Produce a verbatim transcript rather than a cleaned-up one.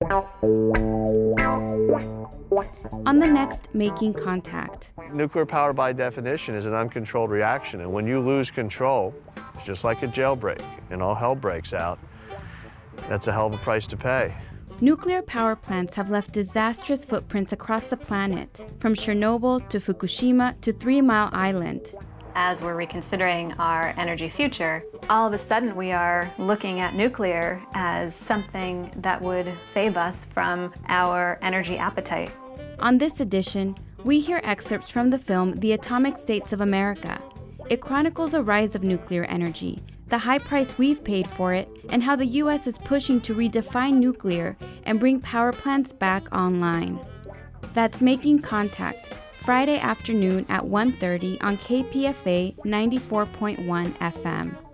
On the next Making Contact. Nuclear power, by definition, is an uncontrolled reaction, and when you lose control, it's just like a jailbreak, and all hell breaks out. That's a hell of a price to pay. Nuclear power plants have left disastrous footprints across the planet, from Chernobyl to Fukushima to Three Mile Island. As we're reconsidering our energy future, all of a sudden we are looking at nuclear as something that would save us from our energy appetite. On this edition, we hear excerpts from the film The Atomic States of America. It chronicles a rise of nuclear energy, the high price we've paid for it, and how the U S is pushing to redefine nuclear and bring power plants back online. That's Making Contact, Friday afternoon at one thirty on K P F A ninety-four point one F M.